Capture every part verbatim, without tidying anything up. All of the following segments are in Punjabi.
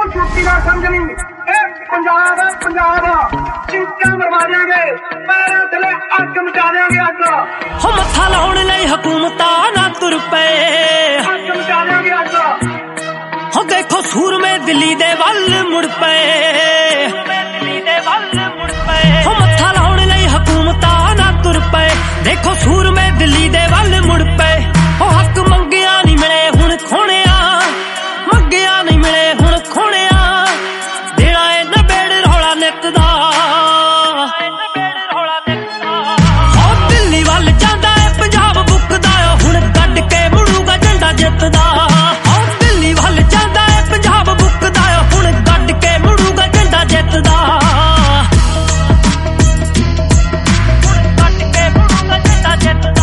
ਛੁੱਟੀ ਦਾ ਸਮਝ ਨਹੀਂ ਇਹ ਪੰਜਾਬ ਪੰਜਾਬ ਚੀਕਾਂ ਮਰਵਾ ਦਿਆਂਗੇ ਪੈਰਾਂ ਥੱਲੇ ਅੱਗ ਮਚਾ ਦਿਆਂਗੇ ਅੱਗ ਹੋ ਮੱਥਾ ਲਾਉਣ ਲਈ ਹਕੂਮਤਾਂ ਨਾ ਤੁਰ ਪਏ ਅੱਗ ਮਚਾ ਦਿਆਂਗੇ ਅੱਗ ਹੋ ਦੇਖੋ ਸੂਰਮੇ ਦਿੱਲੀ ਦੇ ਵੱਲ ਮੁੜ ਪਏ ਦਿੱਲੀ ਦੇ ਵੱਲ ਮੁੜ ਪਏ ਹੋ ਮੱਥਾ ਲਾਉਣ ਲਈ ਹਕੂਮਤਾਂ ਨਾ ਤੁਰ ਪਏ ਦੇਖੋ ਸੂਰਮੇ ਦਿੱਲੀ ਦੇ ਵੱਲ ਮੁੜ ਪਏ ਉਹ ਹੱਕ ਮੰਗਿਆ ਨਹੀਂ ਮਿਲੇ ਹੁਣ ਖੋਣਿਆ ਮੰਗਿਆ ਨਹੀਂ ਮਿਲੇ ਹੁਣ ਖੋਣਿਆ ਦੇਣਾ ਏ ਨਬੇੜ ਰੌਲਾ ਨਿੱਤ ਦਾ ਉਹ ਦਿੱਲੀ ਵੱਲ ਜਾਂਦਾ ਏ ਪੰਜਾਬ ਬੁੱਕਦਾ ਹੁਣ ਕੱਢ ਕੇ ਮੁੜੂਗਾ ਝੰਡਾ ਜਿੱਤਦਾ ਉਹ ਦਿੱਲੀ ਵੱਲ ਜਾਂਦਾ ਏ ਪੰਜਾਬ ਬੁੱਕਦਾ ਹੁਣ ਕੱਢ ਕੇ ਮੁੜੂਗਾ ਝੰਡਾ ਜਿੱਤਦਾ ਹੁਣ ਕੱਢ ਕੇ ਮੁੜੂਗਾ ਝੰਡਾ ਜਿੱਤਦਾ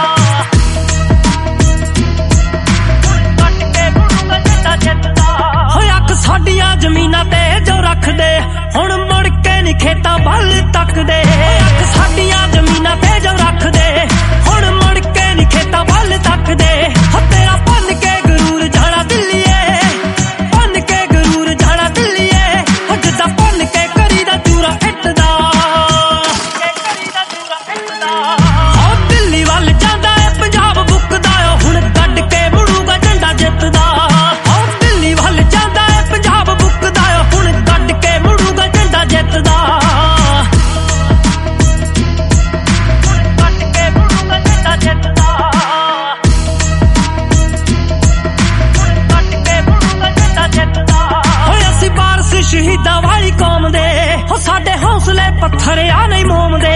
ਹੁਣ ਕੱਢ ਕੇ ਮੁੜੂਗਾ ਝੰਡਾ ਜਿੱਤਦਾ ਹੋਏ ਅੱਖ ਸਾਡੀਆਂ ਜ਼ਮੀਨਾਂ ਤੇ ਜੋ ਰੱਖਦੇ ਹੁਣ ਮੁੜ ਕੇ ਨੀ ਖੇਤਾਂ ਵੱਲ ਤੱਕਦੇ ਅੱਖ ਸਾਡੀਆਂ ਜ਼ਮੀਨਾਂ ਤੇ ਜੋ ਰੱਖਦੇ ਹੁਣ ਮੁੜ ਕੇ ਨੀ ਖੇਤਾਂ ਵੱਲ ਤੱਕਦੇ ਹੋ ਤੇਰਾ ਭੰਨ ਕੇ ਗਰੂਰ ਜਾਣਾ ਦਿੱਲੀਏ ਭੰਨ ਕੇ ਗਰੂਰ ਜਾਣਾ ਦਿੱਲੀਏ ਹੋ ਜਿੱਦਾਂ ਭੰਨ ਕੇ ਕਰੀ ਦਾ ਚੂਰਾ ਇੱਟ ਦਾ ਕਰੀ ਦਾ ਚੂਰਾ ਇੱਟ ਦਾ ਹੋ ਦਿੱਲੀ ਵੱਲ ਜਾਂਦਾ ਏ ਪੰਜਾਬ ਬੁੱਕਦਾ ਹੁਣ ਕੱਢ ਕੇ ਮੁੜੂਗਾ ਝੰਡਾ ਜਿੱਤਦਾ ਹੋ ਦਿੱਲੀ ਵੱਲ ਜਾਂਦਾ ਏ ਪੰਜਾਬ ਬੁੱਕਦਾ ਹੁਣ ਕੱਢ ਕੇ ਮੁੜੂਗਾ ਝੰਡਾ ਜਿੱਤਦਾ ਹੁਣ ਕੱਢ ਕੇ ਮੁੜੂਗਾ ਝੰਡਾ ਜਿੱਤਦਾ ਹੁਣ ਕੱਢ ਕੇ ਮੁੜੂਗਾ ਝੰਡਾ ਜਿੱਤਦਾ ਹੋਏ ਅਸੀਂ ਵਾਰਸ ਸ਼ਹੀਦਾਂ ਵਾਲੀ ਕੌਮ ਦੇ ਹੋ ਸਾਡੇ ਹੌਸਲੇ ਪੱਥਰ ਆ ਨਹੀਂ ਮੋਮ ਦੇ